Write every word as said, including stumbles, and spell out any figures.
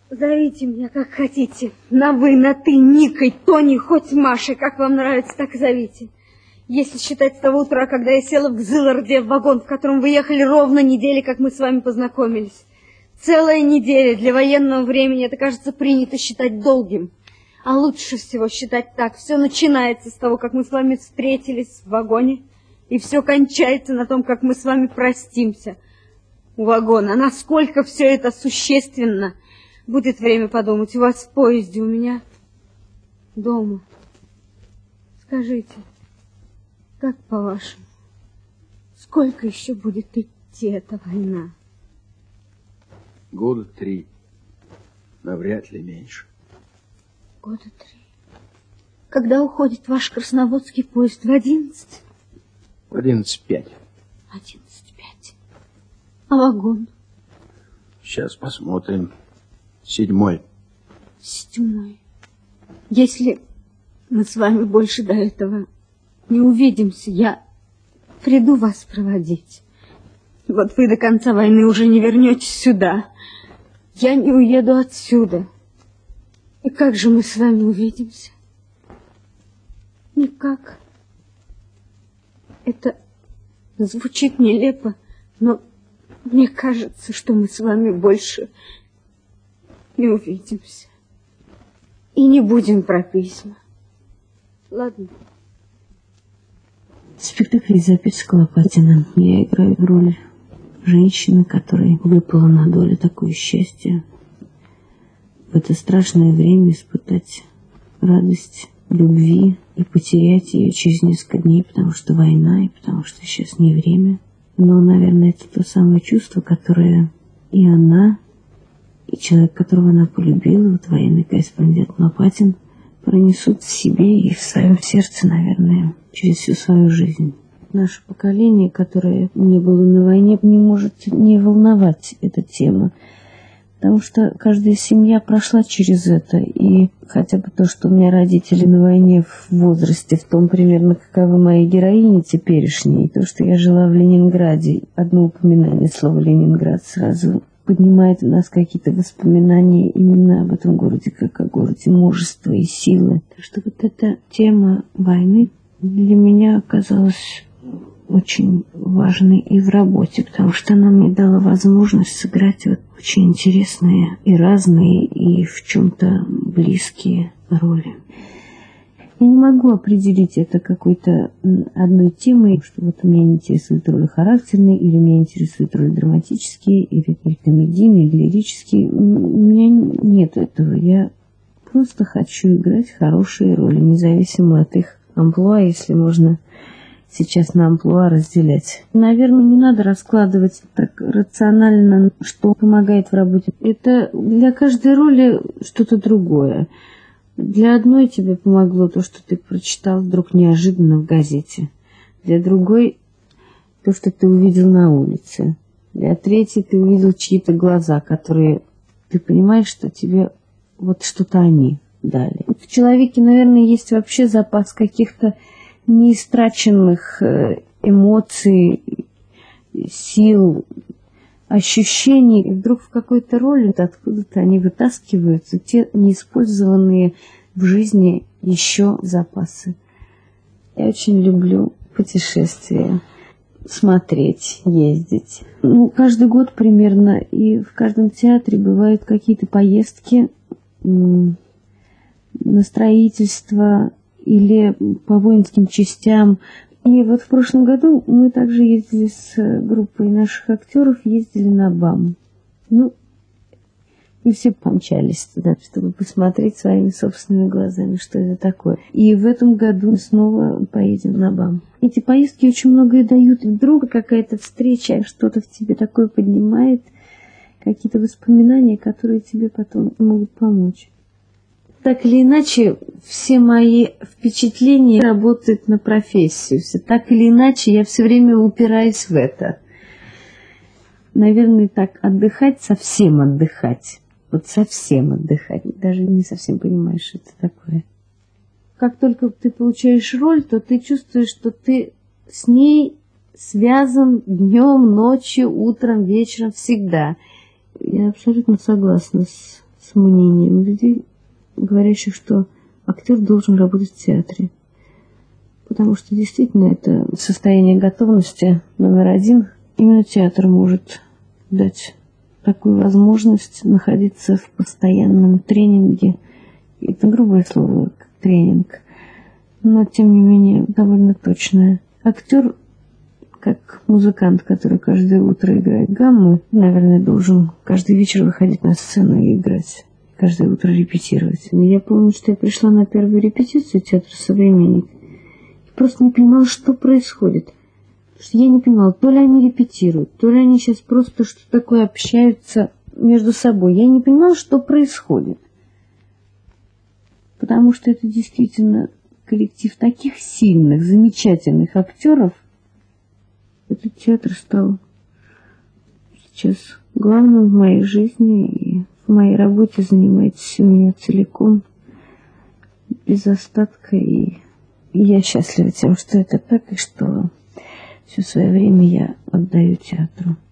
Зовите меня как хотите. На вы, на ты, Никой, Тони, хоть Машей. Как вам нравится, так и зовите. Если считать с того утра, когда я села в Гзыларде в вагон, в котором вы ехали ровно недели, как мы с вами познакомились. Целая неделя для военного времени, это, кажется, принято считать долгим. А лучше всего считать так. Все начинается с того, как мы с вами встретились в вагоне, и все кончается на том, как мы с вами простимся у вагона. Насколько все это существенно. Будет время подумать. У вас в поезде, у меня дома. Скажите, как по-вашему, сколько еще будет идти эта война? Года три. Навряд ли меньше. Года три. Когда уходит ваш красноводский поезд? В одиннадцать? В одиннадцать пять. Одиннадцать пять. А вагон? Сейчас посмотрим. Седьмой. Седьмой. Если мы с вами больше до этого не увидимся, я приду вас проводить. Вот вы до конца войны уже не вернетесь сюда. Я не уеду отсюда. И как же мы с вами увидимся? Никак. Это звучит нелепо, но мне кажется, что мы с вами больше не увидимся. И не будем про письма. Ладно. Спектакль из записки Лопатина. Я играю роль женщины, которой выпало на долю такое счастье в это страшное время испытать радость любви и потерять ее через несколько дней, потому что война и потому что сейчас не время. Но, наверное, это то самое чувство, которое и она, и человек, которого она полюбила, вот военный корреспондент Лопатин, пронесут в себе и в своем сердце, наверное, через всю свою жизнь. Наше поколение, которое не было на войне, не может не волновать эта тема, потому что каждая семья прошла через это, и хотя бы то, что у меня родители на войне в возрасте, в том примерно, каковы мои героини теперешние, то, что я жила в Ленинграде, одно упоминание слова «Ленинград» сразу поднимает в нас какие-то воспоминания именно об этом городе, как о городе мужества и силы. Так что вот эта тема войны для меня оказалась очень важной и в работе, потому что она мне дала возможность сыграть вот очень интересные и разные, и в чем-то близкие роли. Я не могу определить это какой-то одной темой, что вот меня интересует роли характерные, или меня интересует роли драматические, или, или комедийные, или лирические. У меня нет этого. Я просто хочу играть хорошие роли, независимо от их амплуа, если можно сейчас на амплуа разделять. Наверное, не надо раскладывать так рационально, что помогает в работе. Это для каждой роли что-то другое. Для одной тебе помогло то, что ты прочитал вдруг неожиданно в газете. Для другой то, что ты увидел на улице. Для третьей ты увидел чьи-то глаза, которые ты понимаешь, что тебе вот что-то они дали. В человеке, наверное, есть вообще запас каких-то неистраченных эмоций, сил, ощущений, и вдруг в какой-то роли откуда-то они вытаскиваются, те неиспользованные в жизни еще запасы. Я очень люблю путешествия, смотреть, ездить. Ну, каждый год примерно, и в каждом театре бывают какие-то поездки на строительство или по воинским частям. И вот в прошлом году мы также ездили с группой наших актеров, ездили на БАМ. Ну, и все помчались туда, чтобы посмотреть своими собственными глазами, что это такое. И в этом году снова поедем на БАМ. Эти поездки очень многое дают. И вдруг какая-то встреча что-то в тебе такое поднимает, какие-то воспоминания, которые тебе потом могут помочь. Так или иначе, все мои впечатления работают на профессию. Так или иначе, я все время упираюсь в это. Наверное, так отдыхать, совсем отдыхать. Вот совсем отдыхать. Даже не совсем понимаешь, что это такое. Как только ты получаешь роль, то ты чувствуешь, что ты с ней связан днем, ночью, утром, вечером, всегда. Я абсолютно согласна с, с мнением людей, говорящих, что актер должен работать в театре. Потому что действительно это состояние готовности номер один. Именно театр может дать такую возможность находиться в постоянном тренинге. Это грубое слово, как тренинг, но тем не менее довольно точное. Актер, как музыкант, который каждое утро играет гамму, наверное, должен каждый вечер выходить на сцену и играть. Каждое утро репетировать. Я помню, что я пришла на первую репетицию театра «Современник». И просто не понимала, что происходит. Потому что я не понимала, то ли они репетируют, то ли они сейчас просто что такое общаются между собой. Я не понимала, что происходит. Потому что это действительно коллектив таких сильных, замечательных актеров. Этот театр стал сейчас главным в моей жизни, и в моей работе занимает всю меня целиком, без остатка. И я счастлива тем, что это так, и что все свое время я отдаю театру.